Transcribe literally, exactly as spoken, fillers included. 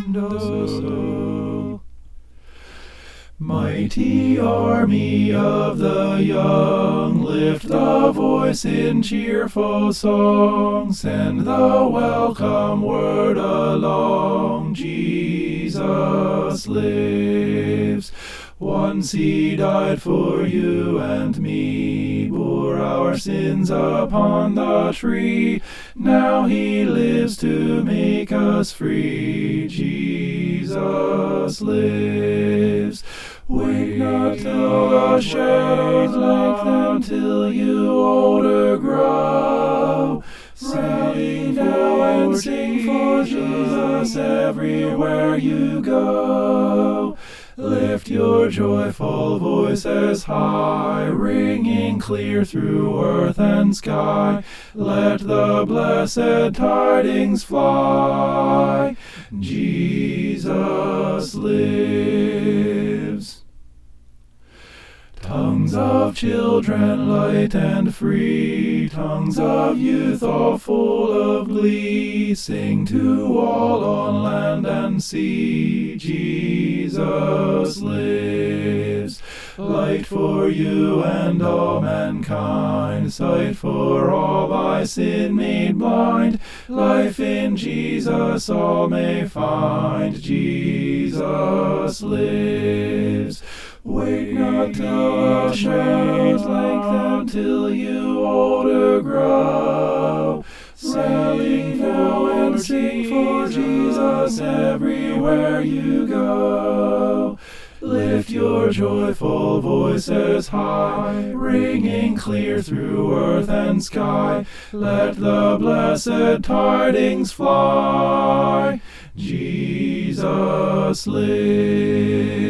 do. Mighty army of the young, lift the voice in cheerful song, send the welcome word along, Jesus lives. Once he died for you and me, bore our sins upon the tree. Now he lives to make us free. Jesus lives. Wait not till the shadows lengthen, till you older grow. Rally now and sing for Jesus everywhere you go. Lift your joyful voices high, ringing clear through earth and sky. Let the blessed tidings fly. Jesus lives. Tongues of children light and free, tongues of youth all full of glee, sing to all on land and sea, Jesus lives. Light for you and all mankind, sight for all by sin made blind, life in Jesus all may find, Jesus lives. Wait not till the shadows lengthen, till you older grow. Rally now and sing for Jesus everywhere you go. Lift your joyful voices high, ringing clear through earth and sky. Let the blessed tidings fly. Jesus lives.